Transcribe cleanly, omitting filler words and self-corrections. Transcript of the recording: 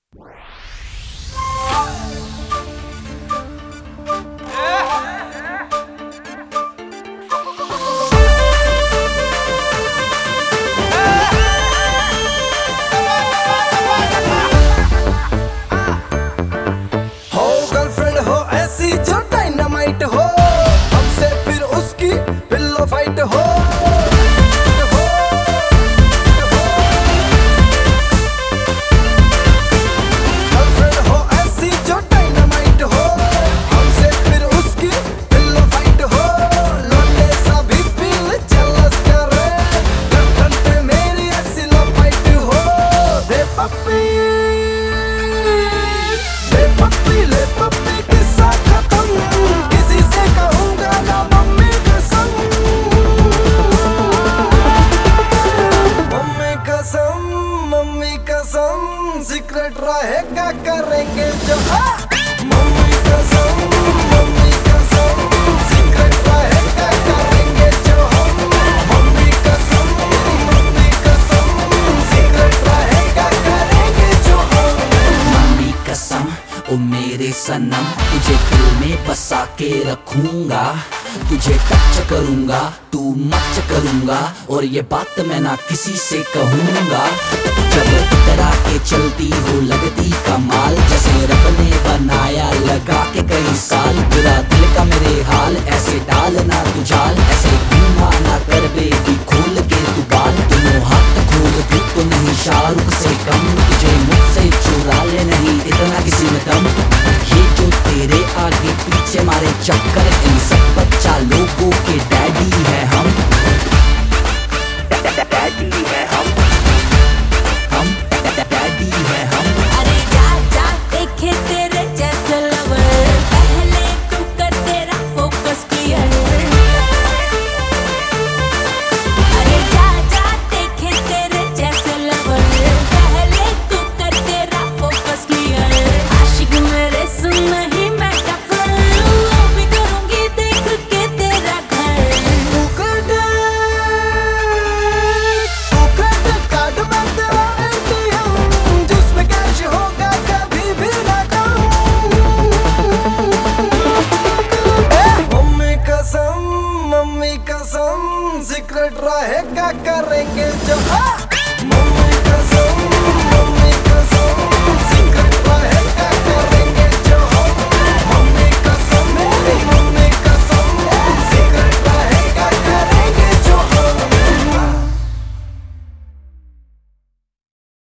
Secret रहेगा करेंगे जो मम्मी कसम सीक्रेट रहेगा करेंगे जो मम्मी कसम सीक्रेट रहेगा करेंगे जो मम्मी कसम ओ मेरे सनम, तुझे दिल में बसा के रखूंगा, तुझे टच करूंगा, तू मच करूंगा, और ये बात मैं ना किसी से कहूंगा। जब इतरा के चल